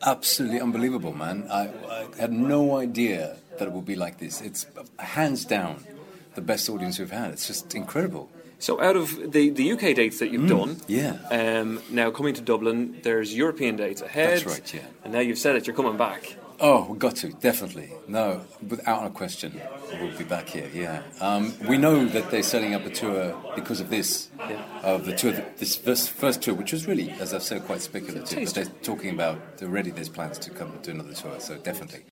absolutely unbelievable, man. I had no idea that it would be like this. It's hands down the best audience we've had. It's just incredible. So out of the UK dates that you've done, now coming to Dublin, there's European dates ahead. That's right, yeah. And now you've said it, you're coming back. Oh, we've got to, definitely. No, without a question, we'll be back here, yeah. We know that they're setting up a tour because of this, of the tour, this first tour, which was really, as I've said, quite speculative. But they're talking about, already there's plans to come do another tour, so definitely.